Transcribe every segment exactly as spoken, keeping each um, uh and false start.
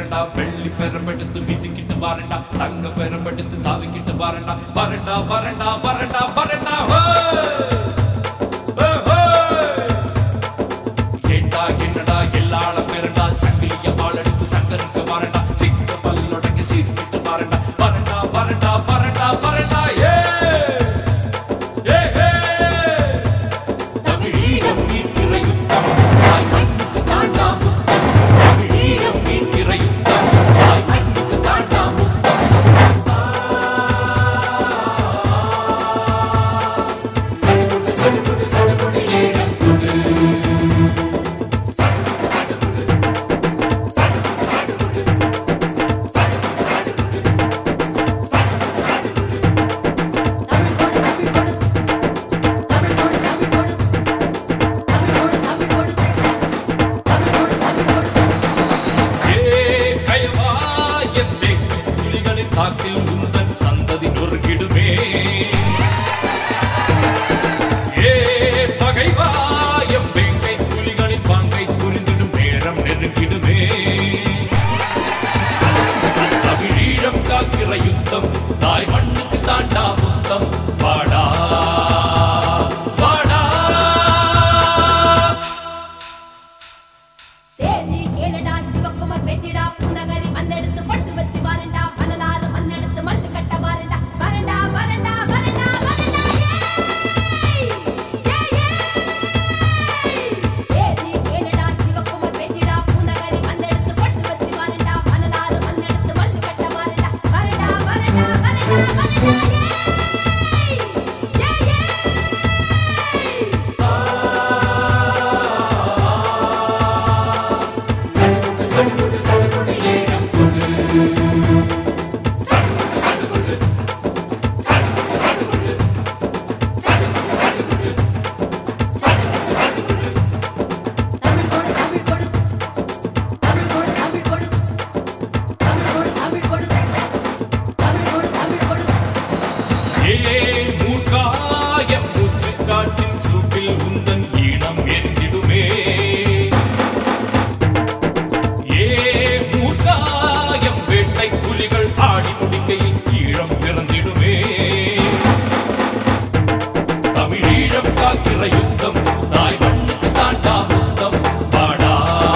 வரண்டா வெள்ளி பெரும்பெடுத்து வீசிக்கிட்டு வரண்டா தங்க பெரும்பெடுத்து தாவிக்கிட்டு வரண்டா வரண்டா வரண்டா வரண்டா வரண்டா கேட்டா என்னடா எல்லாள பெறண்டா சங்கிலிய வாழெடுத்து சங்கருக்கு வரண்டா சிங்க பல்லொடக்கு சீர்கிட்டு வரண்டா வரண்டா வரண்டா வரண்டா வரண்டா ஏ காக்கில் உந்தன் சந்ததி நொறுக்கிடுமே ஏ பகைவாயம் வேங்கை புலிகளின் பாங்கை புரிந்திடும் நேரம் நெருங்கிடுமே தமிழீழம் காக்கிற யுத்தம் தாய் மண்ணுக்கு தாண்டா முத்தம் பாடா பாடா சேதி கேளடா சிவகுமார் வெட்டிடா புனகரி மண்ணெடுத்து பட்டு வச்சு வாரண்டா உந்தன் ஈனம் எரிந்திடுமே ஏ மூர்க்காயம் வேட்டை புலிகள் ஆடி முடிக்கையில் ஈழம் பிறந்திடுமே தமிழீழம் காக்கிற யுத்தம் தாய் மண்ணுக்கு தாண்டா முத்தம் பாடா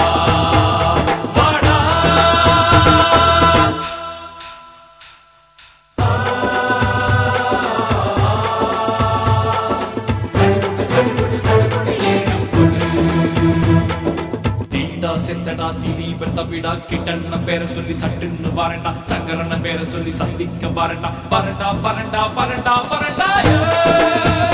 பாடா செத்தடா திலீபன் தவிடா கிட்டண்ண பேரை சொல்லி சட்டுன்னு வரண்டா சங்கரன பேரை சொல்லி சந்திக்க வரண்டா வரண்டா வரண்டா வரண்டா வரண்டா